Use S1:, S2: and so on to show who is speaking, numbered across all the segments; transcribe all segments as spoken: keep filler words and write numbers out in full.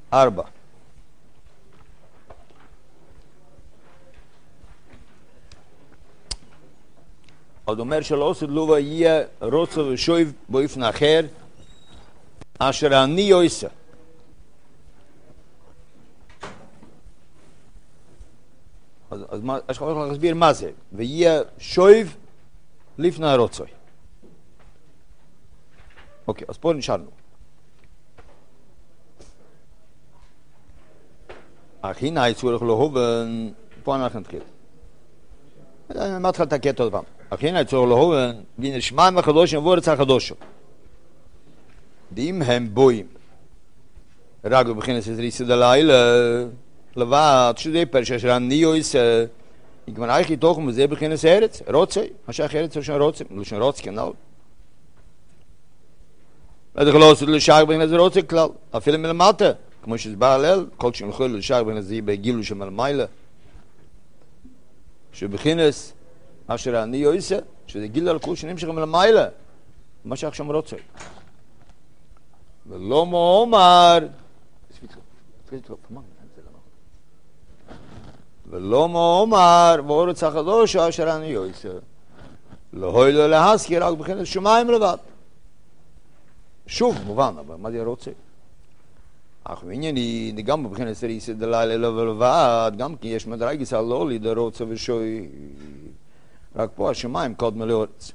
S1: ארבע. אז אומר שלא עושה לו יהיה רוצה ושויב באופן אחר אשר אני עושה. אז, אז מה, יש לך להסביר מה זה, ויהיה שויב לפני הרוצוי. אוקיי, אז פה נשארנו. אך הנה הצורך להובן, פה אנחנו נתחיל. אני מתחיל את הקטע עוד פעם. אך הנה הצורך להובן, בין שמיים החדושים ואורץ החדושים. ואם הם בואים, רק בבחינת סריסה דלילה, לבד, שזה פרשה של אני עושה, יגמר איך יתוכם וזה בבחינת ארץ, רוצה, מה שאך ארץ או שם רוצה, לא שם רוצה כנאו. לדך לא עושה לשאר בבחינת רוצה כלל, אפילו מלמטה, כמו שסבר הלל, כל שנלכו לשאר בבחינת זה בגילו שמלמיילה, שבבחינת אשר אני עושה, שזה גיל על כל שנמשך מלמיילה, מה שאך שם רוצה. ולא מאומר, ולא מאומר, ואורץ החדוש אשר אני עושה, לא הוי לו להזכיר רק בחינת שמיים לבד. שוב, מובן, אבל מה זה רוצה? אך וענייני, גם בבחינת סריסה דלילה לבד, גם כי יש מדרגס על לא לידה רוצה ושוי, רק פה השמיים קודמה לאורץ.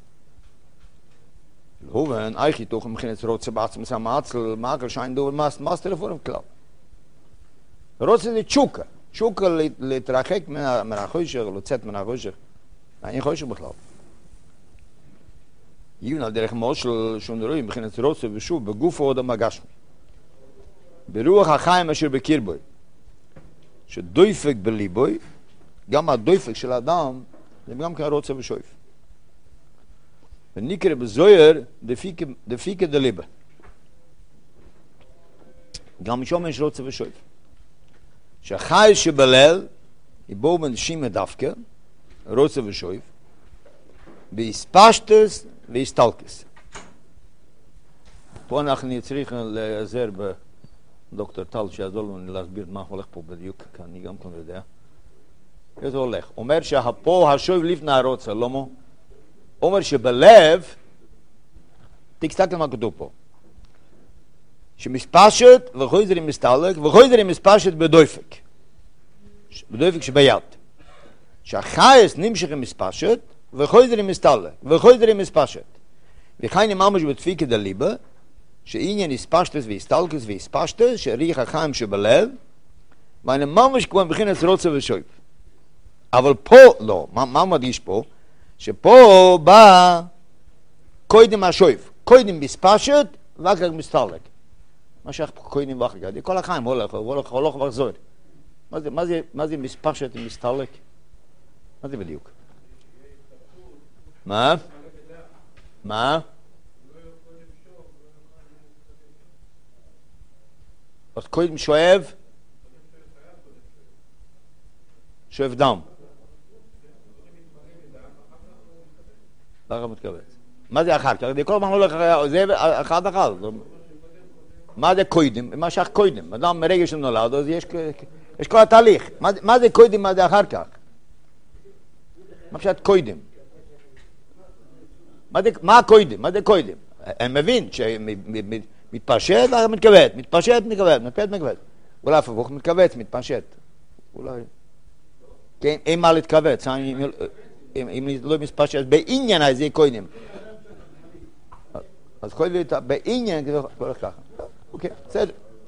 S1: להובן, איך יתוך מבחינת רוצה בעצמס המעצל, מעקל שיין דובר מס, מס טלפונים כלל. רוצה זה צ'וקה, צ'וקה להתרחק מהחושך, לצאת מהחושך. אין חושך בכלל. יהיון על דרך מושל שונדרואים, מבחינת רוצה ושוב, בגוף עוד המגשמי. ברוח החיים אשר בקרבוי, שדויפק בליבוי, גם הדויפק של האדם, זה גם כן רוצה ושויף. ונקרא בזויר דפיקה דליבה. גם משום יש רוצה ושויף. שהחי שבלל, יבואו בנשים דווקא, רוצה ושויף, בהספשטס והסטלקס. פה אנחנו צריכים להיעזר בדוקטור טל, שיעזור לנו להסביר מה הולך פה בדיוק, כי אני גם כאן יודע. זה הולך. אומר שפה השויף לפני הרוצה, לא מו? אומר שבלב, תסתכל מה כתוב פה, שמספשת וחוזר עם מסתלק, וחוזר עם מספשת בדויפק, בדויפק שביד. שהחייס נמשך עם מספשת, וחוזר עם מסתלק, וחוזר עם מספשת. וכן ממש בתפיקת הליבה, שעניין הספשתס והסתלקס והספשתס, שריח החיים שבלב, ואני ממש כמו מבחינת רוצה ושויף. אבל פה לא, מה, מה מדגיש פה? שפה בא קודם השויף, קודם מספשת ואחר כך מסתלק. מה שאך קודם ואחר כך, כל החיים הולך, הולך, הולך וחזור. מה זה, מה זה, מה זה מספשת ומסתלק? מה זה בדיוק? מה? מה? אז קודם שואב? שואב דם. אחר מתכווץ. מה זה אחר כך? זה כל הזמן הולך אחר, זה אחד אחר. מה זה קודם? מה שאך קודם? אדם מרגע שנולד, אז יש, יש כל התהליך. מה, מה זה קודם? מה זה אחר כך? מה פשוט קודם? מה זה, מה קודם? מה זה קודם? אני מבין שמתפשט ואחר מתכווץ, מתפשט מתכווץ, מתפשט מתכווץ. אולי הפוך מתכווץ, מתפשט. אולי. כן, אין מה להתכווץ. אם לא מספשט, בעניין הזה קודם. אז קודם בעניין, זה הולך ככה. אוקיי, בסדר.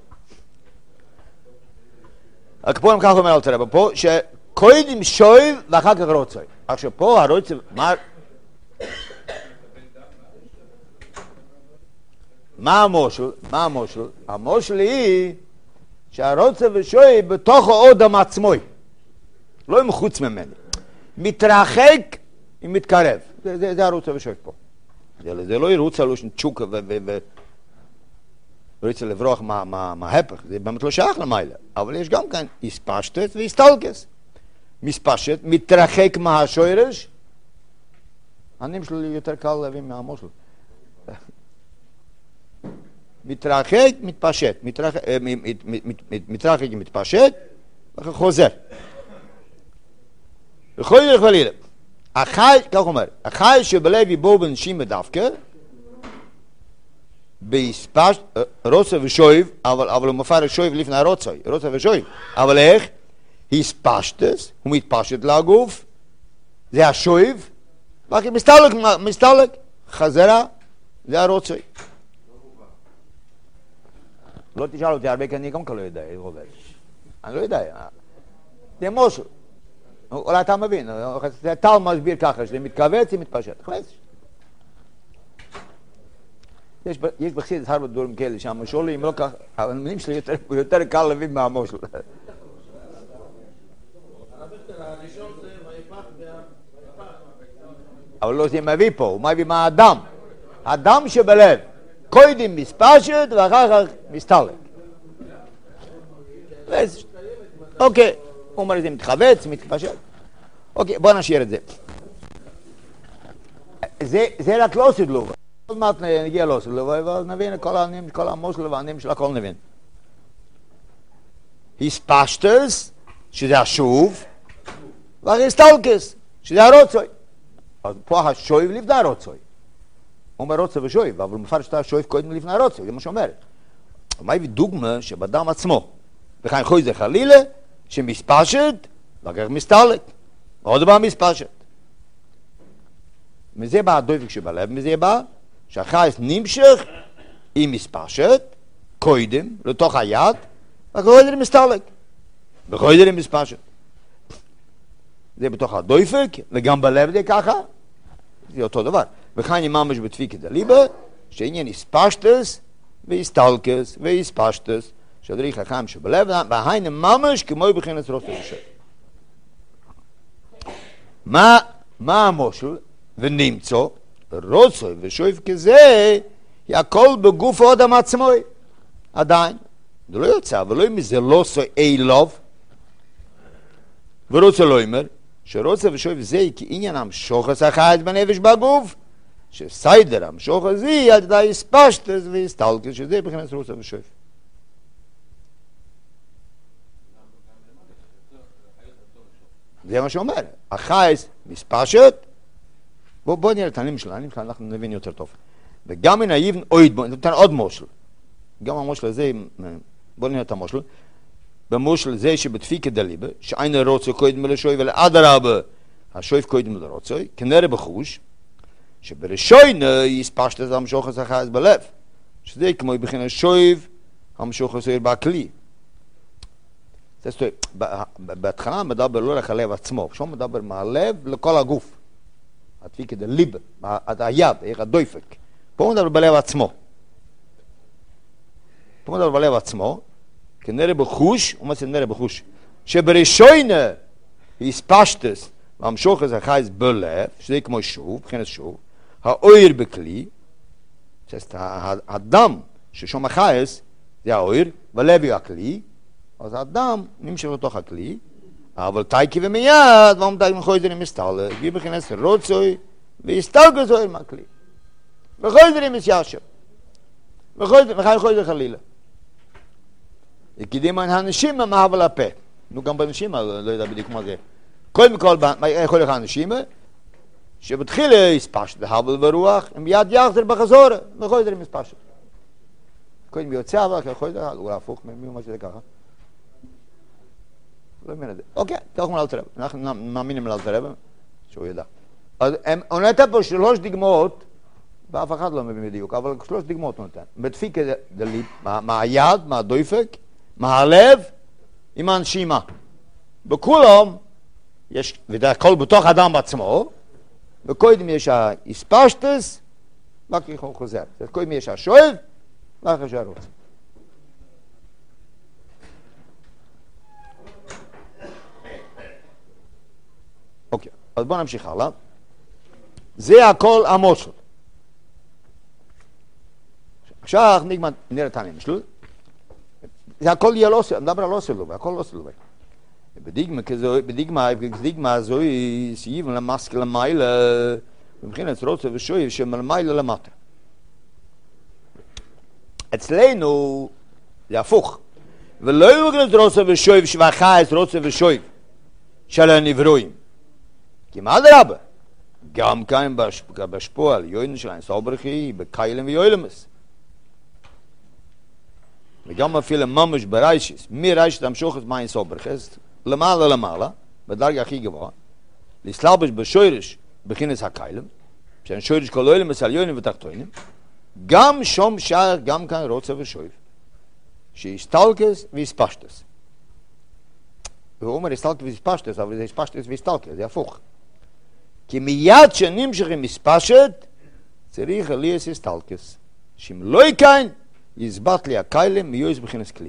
S1: רק פה הם ככה אומר על תראה, פה שקודם שויב ואחר כך רוצה. עכשיו פה הרוצה, מה... מה המושל? מה המושל? המושל היא שהרוצה ושויב בתוך האודם עצמוי. לא עם חוץ ממני. מתרחק ומתקרב. זה, זה, זה הרוצה ושויף פה. זה, זה לא ירוצה לו צ'וקה ורוצה לברוח מה, מה, מההפך. זה באמת לא שייך למעלה. אבל יש גם כאן הספשטת והסתלקס. מספשת, מתרחק מהשורש. הנעים שלו יותר קל להבין מהמושל. מתרחק, מתפשט, מתרחק, מתרחק, מתפשט, ואחר חוזר. וכל דרך ולילה. החי, כך אומר, החי שבלב יבוא בנשימה דווקא, בהספשט, רוצה ושויב, אבל, אבל הוא מפרש שויב לפני הרוצוי, רוצה ושויב. אבל איך? הספשטס, הוא מתפשט לגוף, זה השויב, ואחר מסתלק, מסתלק, חזרה, זה הרוצוי. לא תשאל אותי הרבה, כי אני גם לא יודע, רוברט. אני לא יודע. זה מושל. אולי אתה מבין, זה טל מסביר ככה, שזה מתכווץ, זה מתפשט. יש בחסידות הרבה דברים כאלה שהמשול, אם לא ככה, המילים שלי יותר קל להבין מהמשול. אבל לא זה מביא פה, הוא מביא מהאדם. האדם שבלב. קודם מספשת ואחר כך מסתלק. אוקיי, הוא אומר זה מתחבץ, מתפשט. אוקיי, בוא נשאיר את זה. זה רק לא סדלובה. עוד מעט נגיע לא סדלובה, ואז נבין כל המושל והענים של הכל נבין. הספשטס, שזה השוב, והסתלקס, שזה הרוצוי. אז פה השויב לפני הרוצוי. הוא אומר רוצה ושויב, אבל הוא מפרש את השויב קודם לפני הרוצוי, זה מה שאומר. מה הביא דוגמה שבדם עצמו, וכאן חוי זה חלילה, שמספשת, ואחר מסתלק. עוד דבר מספשת. מזה בא הדופק שבלב, מזה בא שהחייס נמשך עם מספשת, קודם, לתוך היד, ואחר זה מסתלק. ואחר זה מספשת. זה בתוך הדופק, וגם בלב זה ככה, זה אותו דבר. וכאן היא ממש בדפיקת הליבה, שעניין הספשטס והסתלקס והספשטס, שדריך החיים שבלב, והיינה ממש כמו בחינת רוצה ושויב. מה, מה המושל? ונמצא, רוצה ושויב כזה, הכל בגוף האדם עצמו. עדיין. זה לא יוצא, אבל לא אם זה לא עושה אילוב, ורוצה לא אומר, שרוצה ושויב זה כעניין המשוחס החייס בנפש בגוף, שסיידר המשוחס זה עד ידי הספשטס והסתלקס, שזה בחינת רוצה ושויב. זה מה שאומר, החייס מספשת, בואו בוא נראה את הענים שלה, הענים שלה אנחנו נבין יותר טוב. וגם מן האיבן אויד, בואו נתן עוד מושל. גם המושל הזה, בואו נראה את המושל. במושל זה שבדפיקת דליבה, שאין רוצה קודם מלשויב, אלא אדרבה, השויב קודם מלרוצוי, כנראה בחוש, שבראשון יספשת את המשוחס החייס בלב, שזה כמו בחינת שויב, המשוחס הוא בכלי. זאת אומרת, בהתחלה מדבר לא רק הלב עצמו, שם מדבר מהלב לכל הגוף. הדפיקת דליבה, היד, איך הדופק. פה מדבר בלב עצמו. פה מדבר בלב עצמו, כנראה בחוש, הוא אומר נראה בחוש, שבראשון הספשטס והמשוחס החייס בלב, שזה כמו שוב, מבחינת שוב, האויר בכלי, זאת אומרת, הדם ששום החייס, זה האויר, ולב הוא הכלי, אז האדם נמשך לתוך הכלי, אבל תייקי ומיד, ועומדי מחויזרים מסתלק, ובכנסת רוצוי, והסתלקו זוהר מהכלי. וחויזרים מסיישר. וחי חויזר חלילה. וקדימה הנשימה מהבל הפה. נו גם בנשימה, לא יודע בדיוק מה זה. קודם כל, יכול לך הנשימה, שבתחילה הספשת בהבל ברוח, הם מיד יחזר בחזור, וחויזרים מספשת. קודם יוצא, אבל חויזר, אולי הפוך, מי מה שזה ככה. לא מבין את זה. אוקיי, תלכו מאלתר רבי. אנחנו מאמינים מאלתר רבי, שהוא ידע. אז הוא נתן פה שלוש דגמאות, ואף אחד לא מבין בדיוק, אבל שלוש דגמאות הוא נתן. בדפיק דליב, מהיד, מהדופק, מהלב, עם הנשימה. בכולם, יש, וזה הכל בתוך האדם בעצמו, וקודם יש ההספשטס, ואחר כך הוא חוזר. קודם יש השואב, ואחר שהרוץ. אוקיי, אז בואו נמשיך הלאה. זה הכל המושל. עכשיו נגמר, נראה את העניין שלו. זה הכל יהיה לא סלובה, נדבר על לא סלובה, הכל לא סלובה. בדיגמה כזו, בדיגמה, בדיגמה הזו היא סייבן למסק למיילה, מבחינת רוצה ושויב שמלמיילה למטה. אצלנו זה הפוך. ולא יוגלת רוצה ושויב שבחייס רוצה ושויב של הנברואים. כי מה זה רבה? גם כאן בשפוע על יוין שלהם סוברכי בקיילם ויולמס. וגם אפילו ממש בריישיס, מי ריישת המשוכת מים סוברכס, למעלה למעלה, בדרגה הכי גבוהה, לסלבש בשוירש בכינס הקיילם, שאין שוירש כל אולמס על יוינים ותחתוינים, גם שום שער, גם כאן רוצה ושויב, שיסטלקס ויספשטס. והוא אומר יסטלקס ויספשטס, אבל זה יספשטס ויסטלקס, זה הפוך. כי מיד שנמשך עם מספשת, צריך אליאס יסטלקס. שאם לא יקין, יסבט לי הקיילם מיועס בכינס כלי.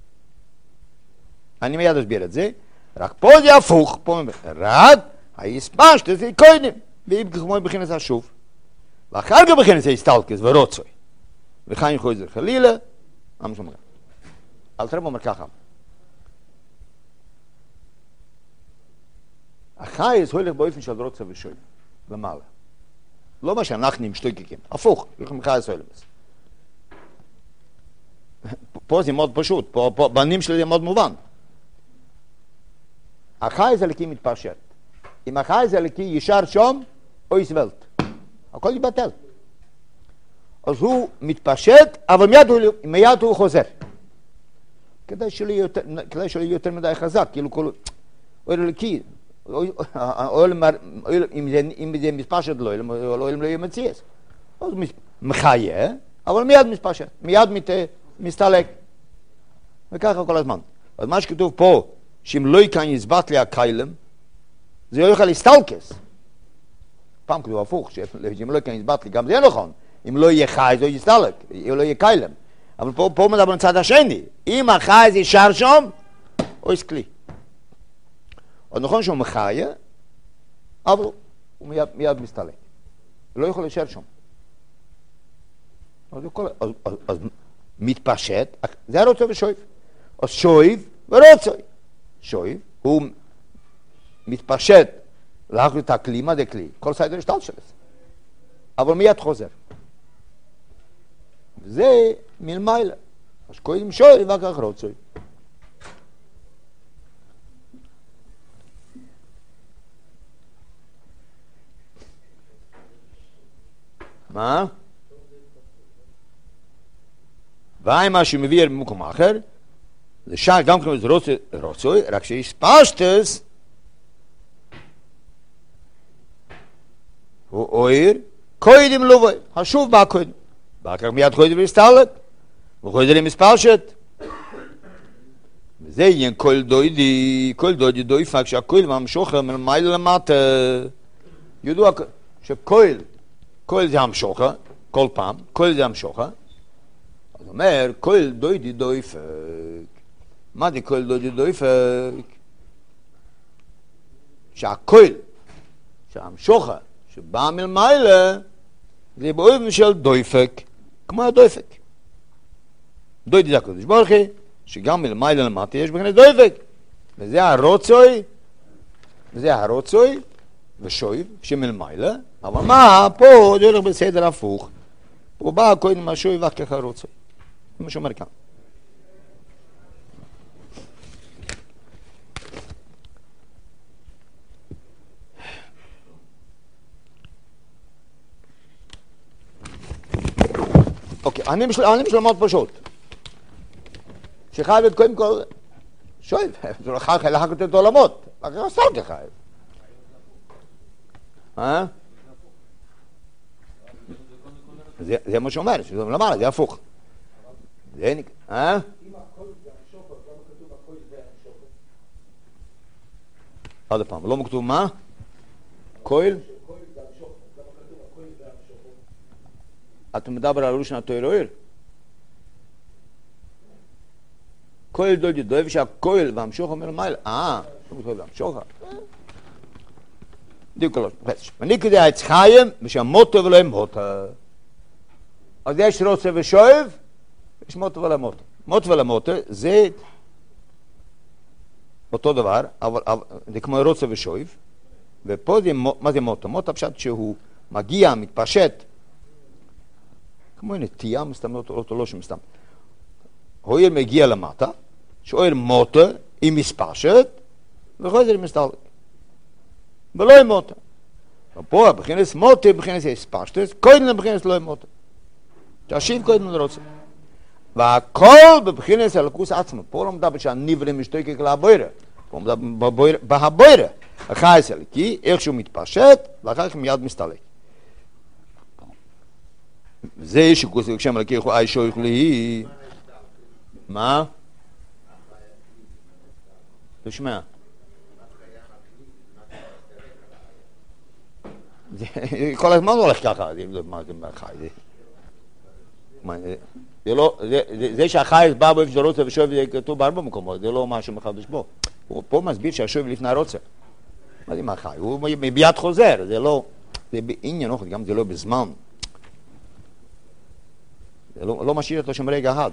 S1: אני מיד אסביר את זה, רק פה זה הפוך, פה רק היספשטס זה קוינים, ואם כמו בכינס השוב. ואחר כך בכינס יסטלקס ורוצוי. וחיים חוזר חלילה, אמר שומר. אל תראה אומר ככה. החייס הולך באופן של רוצה ושוי, למעלה. לא מה שאנחנו עם שטויקיקים, הפוך, הולכים חייס הולמס. פה זה מאוד פשוט, פה, פה, בנים שלי זה מאוד מובן. החייס הלקי מתפשט. אם החייס הלקי ישר שום, או יסבלת. הכל יבטל. אז הוא מתפשט, אבל מיד הוא, מיד הוא חוזר. כדי שלא יהיה יותר, כדי שלא יהיה יותר מדי חזק, כאילו כל... אוי לקי, אם זה מספשת לא, לא יהיה מציאס. אז מחיה, אבל מיד מספשת, מיד מסתלק. וככה כל הזמן. אז מה שכתוב פה, שאם לא יקן יסבט לי הקיילם, זה לא יוכל להסתלקס. פעם כתוב הפוך, שאם לא יקן יסבט לי, גם זה נכון. אם לא יהיה חי, זה יסתלק, לא יהיה קיילם. אבל פה, פה מדבר בצד השני. אם החי זה ישר שם, או יש כלי. עוד נכון שהוא מחיה, אבל הוא מיד, מיד מסתלק. הוא לא יכול להישאר שם. אז, כל, אז, אז, אז מתפשט, זה הרוצה ושויב. אז שויב ורוצה. שויב, הוא מתפשט לאחר את הכלי, מה זה כלי? כל סיידר שטל שלו. אבל מיד חוזר. וזה מלמעלה. אז קודם שויב וכך רוצה. מה? ואי מה שמביא במקום אחר, זה שער גם כמו זה רוצוי, רק שיש פשטס, הוא אויר, קוידים לובוי, השוב בא קוידים. בא כך מיד קוידים להסתלק, וקוידים למספשת. וזה עניין כל דוידי, כל דוידי דויפק, שהקויל והמשוחר מלמעלה למטה. ידוע שקויל, קויל זה המשוכה, כל פעם, קויל זה המשוכה. אז אומר, קויל דוידי דויפק. מה זה קויל דוידי דויפק? שהקויל, שהמשוכה, שבא מלמעלה, זה באופן של דויפק, כמו הדויפק. דוידי זה הקודש ברכי, שגם מלמעלה למטה יש בכלל דויפק. וזה הרוצוי, וזה הרוצוי, ושויב, שמלמעלה, אבל מה, פה זה הולך בסדר הפוך. פה בא קודם השויב וכך הרוצוי. זה מה שאומר כאן. אוקיי, אני משל מאוד פשוט. שחייב את קודם כל שויב, זה לא חייב לחכות את העולמות, אחר כך סתם כחייב. אה? זה מה שאומר, שזה למעלה, זה הפוך. זה נקרא, אה? אם הכל זה המשופר, למה כתוב הכל זה המשופר? עוד פעם, לא כתוב מה? קויל? קויל זה המשופר, למה כתוב הכל זה המשופר? אתה מדבר על ראשון התוירועיר? קויל דודי דויב שהקויל והמשופר מלמעלה. אה, לא כתוב והמשופר. די קולוש, פרש. ואני כדי העץ חיים, ושהמוטו ולא מוטו. אז יש רוצה ושויב, יש מוטו ולא מוטו. מוטו ולא מוטו זה אותו דבר, אבל זה כמו רוצה ושויב, ופה זה, מה זה מוטו? מוטו פשוט שהוא מגיע, מתפשט, כמו נטייה מסתם, אותו לא שמסתם. הויר מגיע למטה, שואל מוטה, עם מספשת, וחוזר עם מסתלק. ולא עם מוטה. ופה, בכנס מוטה, בכנס הספשת, קודם בכנס לא עם מוטה. תשיב קודם לרוצה. והכל בבחינס הלכוס עצמו. פה לא מדבר שהנברא משתוקק להבוירה. פה מדבר בהבוירה. החייס הלקי, איכשהו מתפשט, ואחר כך מיד מסתלק. זה שכוס כשם הלקי יכול אי שויך לי. מה? תשמע. כל הזמן הולך ככה. מה זה חי? זה לא, זה שהחייס בא באיפה שזה רוצה ושואב זה כתוב בהרבה מקומות, זה לא משהו מחדש בו. הוא פה מסביר שהשואב לפני הרוצה. מה זה מה חי? הוא ביד חוזר, זה לא, זה בעניין אוכל, גם זה לא בזמן. זה לא, לא משאיר אותו שם רגע אחד.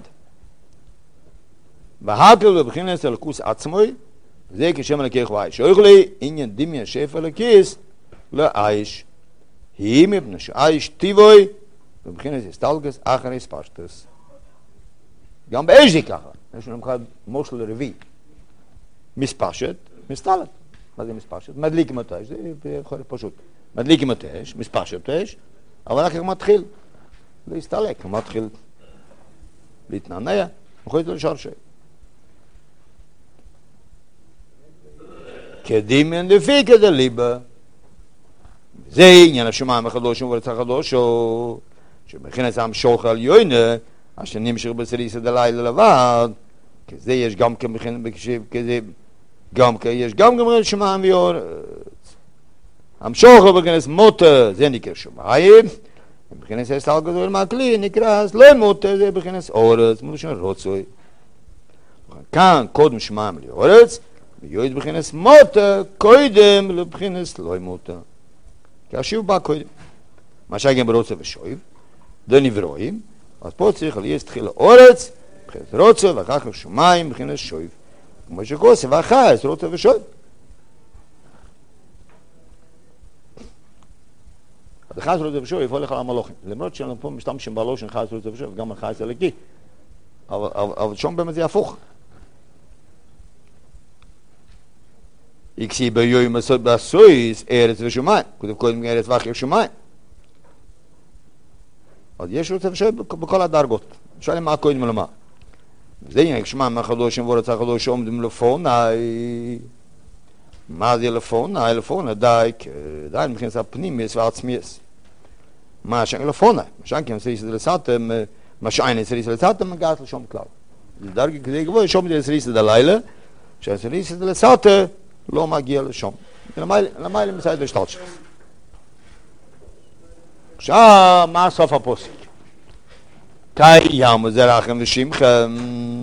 S1: והקל בבחינס הלכוס עצמוי, זה כשם הלכך ואיש. שאוך לי עניין דמיה שפע לכיס לאיש. היא מפני שאיש טיבוי, בבחינס הסתלגס אחרי ספשטס. גם באש זה ככה. יש לנו אחד מושל רביעי. מספשת, מסתלת. מה זה מספשת? מדליקים את האש, זה יכול להיות פשוט. מדליקים את האש, מספשת את האש, אבל אחר כך מתחיל להסתלק, הוא מתחיל להתנענע, הוא יכול לשאול שואל. כדימן לפי כזה ליבה. זה עניין השמיים החדושים וארץ החדושו, שבכנס המשוך על יוינה, אשר נמשך בסריסה דלילה לבד, כזה יש גם כמכן בקשיב, כזה גם יש גם גמרי שמיים ואורץ. המשוך בכנס מוטה, זה נקרא שמיים, בכנס הסתל גדול מהכלי, נקרא לא מוטה, זה בכנס אורץ, מלושן רוצוי. כאן קודם שמיים לאורץ, ויועד בכנס מוטה, קודם לבכנס לא מוטה. כי השיב בא קודם. מה שגם ברוצה ושויב, דנברואים, אז פה צריך להיות תחילה אורץ, בכנס רוצה, ואחר כך שמיים, בכנס שויב. כמו שכוסה, ואחר כך רוצה ושויב. אז אחר כך רוצה ושויב יכול לך למלוכים. למרות שאנחנו פה משתמשים בלושן אחר כך רוצה ושויב, וגם אחר כך לקי. אבל, אבל, אבל שום באמת זה הפוך. איקסי ביוי מסוד בסויס, ארץ ושמיים. כותב קודם ארץ ואחר שמיים. אז יש רוצה ושויב בכל הדרגות. שואלים מה קודם ולמה. זה עניין, שמיים החדושים וארץ החדושים עומדים לפוני. מה זה לפוני? לפוני די, די מבחינת הפנימיס והעצמיס. מה שאין לפוני? מה שאין כי סריסה דלסתם, מה שאין סריסה דלסתם מגעת לשום כלל. זה דרגה כדי גבוה, שום דלסריסה דלילה, שהסריסה דלסתם לא מגיע לשום. למה אלה מסייד לשתלשת? עכשיו, מה סוף הפוסק? קיים זרעכם ושמכם,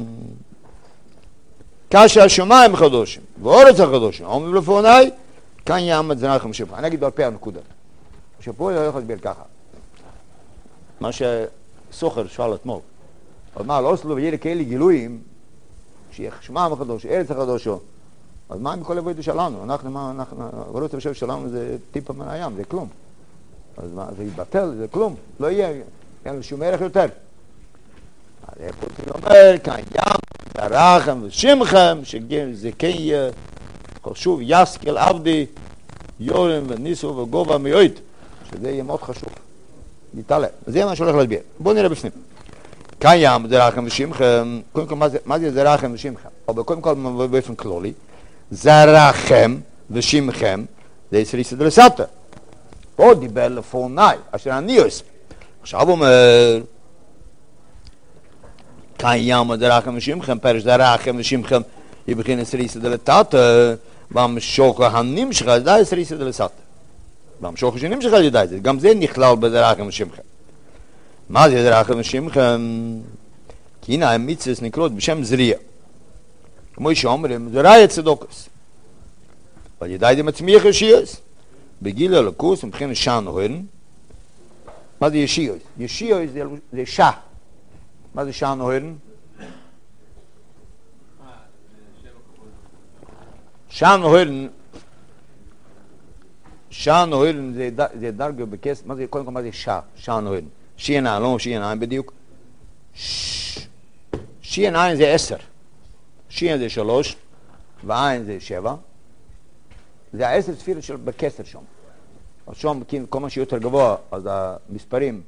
S1: כאשר השמיים חדושים ואורץ החדושים עומדים לפוני, כאן יעמד זרעכם ושמכם. אני אגיד בהרפה הנקודה. שפה אני הולך להסביר ככה. מה שסוחר שאל אתמול. אז מה, לא עשו ויהיה כאלה גילויים, שיהיה שמיים החדושים, ארץ החדושים. אז מה עם כל עבודה שלנו? אנחנו, מה, אנחנו, ואורץ החדושים שלנו זה טיפה מן הים, זה כלום. אז מה, זה יתבטל, זה כלום. לא יהיה, אין לו שום ערך יותר. אז איפה הוא אומר, כאן ים, זרעכם ושמכם, שזה כן יהיה חשוב, יסקל עבדי, יורם וניסו וגובה מיועד, שזה יהיה מאוד חשוב. נתעלה. זה מה שהולך להסביר. בואו נראה בפנים. כאן ים, זרעכם ושמכם, קודם כל, מה זה, מה זה זרעכם ושמכם? אבל קודם כל, באופן כללי, זרעכם ושמכם, זה סריסא דלסתא. פה דיבר לפוני, אשר אני עושה. עכשיו הוא אומר, כאן ים זרעכם ושמכם, פרש זרעכם ושמכם, יבחין סריסא דלתתא, במשוך הנמשך על ידי סריסא דלסתא. במשוך שנמשך על ידי זה, גם זה נכלל בזרעכם ושמכם. מה זה זרעכם ושמכם? כי הנה המצוות נקראות בשם זריע. כמו שאומרים, זרעי צדוקס. על ידי זה מצמיח ישיעס. בגיל הלקוס, מבחינת שען הורן. מה זה ישיעס? ישיעס זה שע. מה זה שען הורן? שען הורן, שען הורן זה דרגה בכסף, מה זה, קודם כל מה זה שע, שען הורן. שיען עין, לא שיען עין בדיוק. שיען עין זה עשר. שיען זה שלוש, ועין זה שבע. זה העשר ספירות של בכסר שם. אז שם, כל מה שיותר גבוה, אז המספרים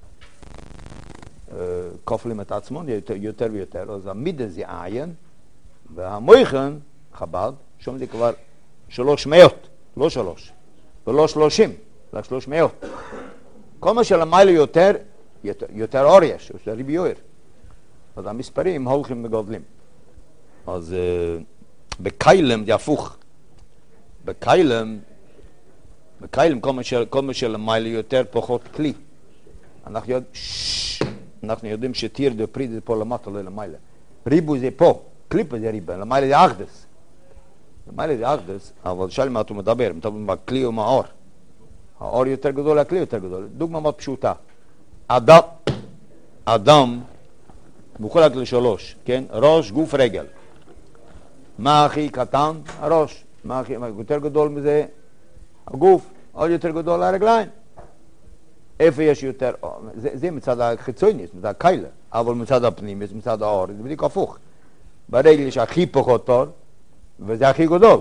S1: כופלים את עצמם יותר, יותר ויותר. אז המידה זה עין, והמויכן, חב"ד, שם זה כבר שלוש מאות, לא שלוש, ולא שלושים, אלא שלוש מאות. כל מה שלמעלה יותר, יותר, יותר אור יש, יש ריבי יויר. אז המספרים הולכים וגודלים. אז uh, בקיילם זה הפוך. בקיילם, בקיילם כל מה, של, כל מה שלמעלה יותר פחות כלי. אנחנו, יודע, שש, אנחנו יודעים שטיר דה פריד זה פה למטה, לא למעלה. ריבו זה פה, קליפה זה ריבה, למעלה זה אחדס. למעלה זה אחדס, אבל שאל מה אתה מדבר, אתה מדבר בכלי או מהאור. האור יותר גדול, הכלי יותר גדול. דוגמה מאוד פשוטה. אדם, אדם, מחולק לשלוש, כן? ראש, גוף, רגל. מה הכי קטן? הראש. מה הכי יותר גדול מזה? הגוף. עוד יותר גדול הרגליים. איפה יש יותר? זה, זה מצד החיצוני, מצד הקיילה. אבל מצד הפנים, מצד האור, זה בדיוק הפוך. ברגל יש הכי פחות אור, וזה הכי גדול.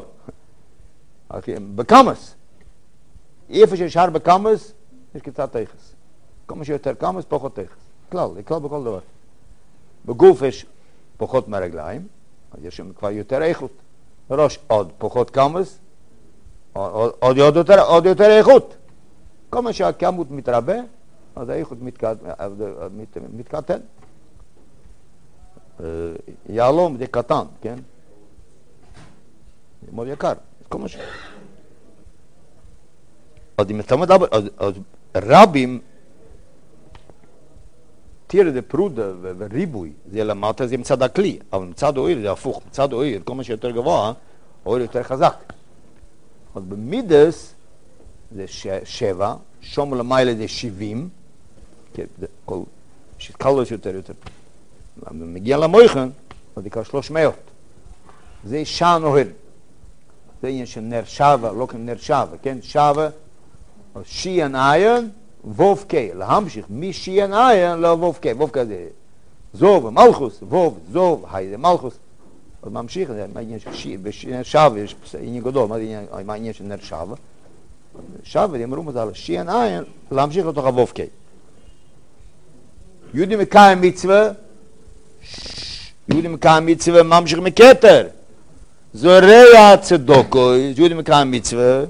S1: בקמס. איפה שיש הרבה קמס, יש קצת תכס. כל מה שיותר קמס, פחות תכס. כלל, זה כלל בכל דבר. בגוף יש פחות מהרגליים, אז יש שם כבר יותר איכות. בראש עוד פחות קמס, עוד, עוד, עוד, יותר, עוד יותר איכות. כל מה שהכמות מתרבה, אז האיכות מתקט, מת, מתקטן. יעלום זה קטן, כן? זה מאוד יקר. כל מה ש... אז אם אתה מדבר, אז, אז רבים, תראה זה פרודה וריבוי, זה למטה, זה מצד הכלי, אבל מצד האויר זה הפוך, מצד האויר, כל מה שיותר גבוה, האויר יותר חזק. אז במידס זה ש, שבע, שום למעלה זה שבעים, כן, זה כל, שקלוס יותר יותר. מגיע למויכן, אז זה כבר שלוש מאות. זה שען אוהל. זה עניין של נר שווה, לא כנר שווה, כן? שווה, שיען עין, ווב קי. להמשיך משיען עין לווב קי. ווב קי זה זוב ומלכוס, ווב, זוב, היי זה מלכוס. אז ממשיך, זה עניין של שווה, יש עניין גדול, מה העניין של נר שווה? שווה, זה אמרו מזה, שיען עין, להמשיך לתוך הווב קי. יהודי מקיים מצווה, יהודי מקיים מצווה, ממשיך מכתר. זורע צדוקוי, יהודי מקיים מצווה,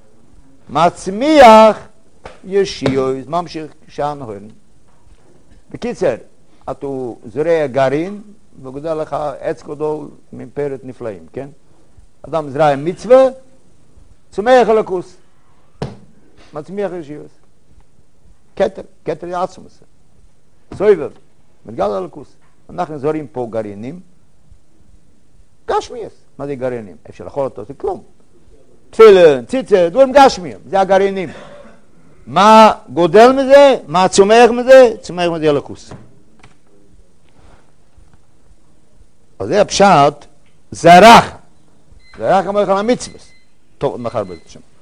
S1: מצמיח ישיועי, ממשיך שען הורן. בקיצר, אתה זורע גרעין, וגודל לך עץ גדול מפרת נפלאים, כן? אדם זרע מצווה, צומח אלוקוס, מצמיח ישיועי. כתר, כתר יעצום עשה. סויבר, מתגל אלוקוס. אנחנו זורים פה גרעינים, גשמייס. מה זה גרעינים? אפשר לאכול אותו, זה כלום. תפילין, ציצה, דברים גשמיים, זה הגרעינים. מה גודל מזה? מה צומח מזה? צומח מזה אלוקוס. אז זה הפשט, זרח. זרח אמר לך למצווס. טוב, מחר בזה שם.